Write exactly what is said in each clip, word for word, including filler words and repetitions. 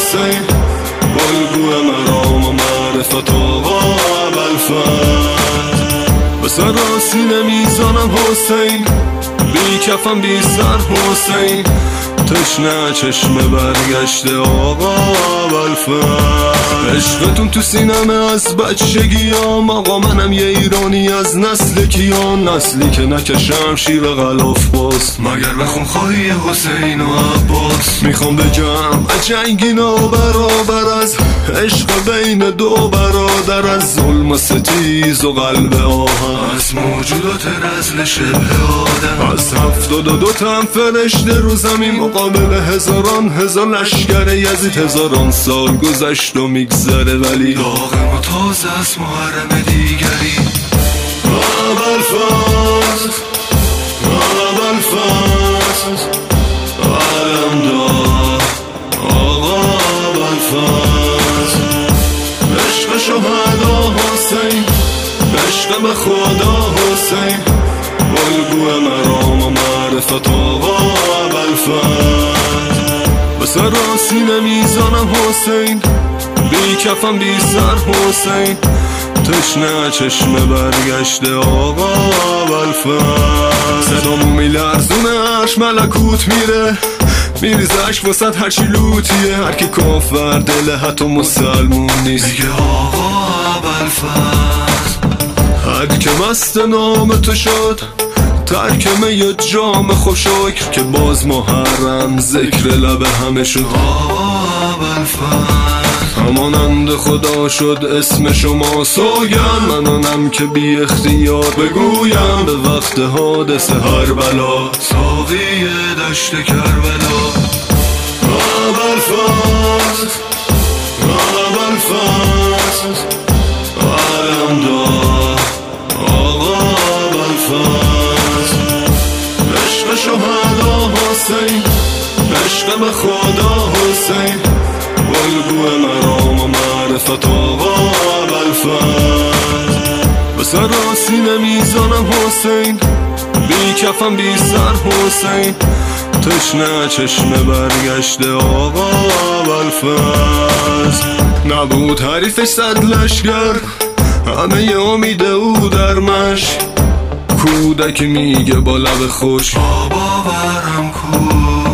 حسین، الگو مرام و معرفت آقا ابوالفضل. به سراسینه میزانم حسین، بی کفم بی سر حسین، تشنه چشم برگشته آقا ابوالفضل. عشقتون تو سینمه از بچگیام، آقا منم یه ایرانی از نسل کیان، نسلی که نکشم شیر غلاف باز، مگر بخون خواهی حسین و عباس. میخوام بگم جنگی نابرابر از عشق بین دو برادر، از ظلم و ستیز و قلب آهن، از موجودات رذل شبه آدم، از هفتاد و دو تن فرشته رو زمین مقابل هزاران هزار لشکر یزید. هزاران سال گذشت و میگذره ولی داغ ما تازه از محرم دیگری. ابوالفضل ابوالفضل علمدار آقا ابوالفضل، عشق شهدا حسین، عشق به خدا حسین، الگو مرام و معرفت آقا ابوالفضل. به سراسینه میزانم حسین، بی کفم بی سر حسین، تشنه چشم برگشته آقا ابوالفضل. صدامو میلرزونه عرش ملکوت میره، میریزه عشق وسط هرچی لوتیه، هر کی کافر دل حتی مسلمون نیست میگه آقا ابوالفضل. هر که مست نام تو شد ترک می جام خوشک، که باز محرم ذکر لب همه شد آقا ابوالفضل. همانند خدا شد اسم شما سوگن، منانم که بی اختیار بگویم به وقت حادث هر بلا، ساقی دشت کربلا. ابوالفضل ابوالفضل علمدار آقا ابوالفضل، عشق شهدا حسین، عشق به خدا حسین، الگو مرام و معرفت آقا ابوالفضل. به سراسینه میزانم حسین، بی کفم بی سر حسین، تشنه چشم برگشته آقا ابوالفضل. نبود حریفش صد لشگر، همه امید او در مشک، کودک میگه با لب خوش بابا برم کو.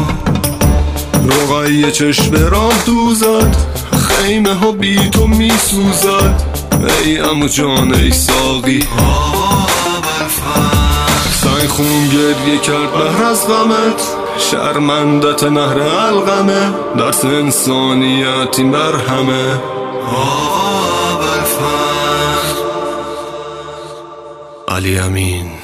رقعی چشم راه دوزد، خیمه ها بی تو میسوزد، ای عمو جان ای ساقی آقا ابوالفضل. سنگ خون گریه کرد بهر از غمت، شرمندت نهر القمه، درس انسانیتی مرهمه آقا ابوالفضل. علی امین.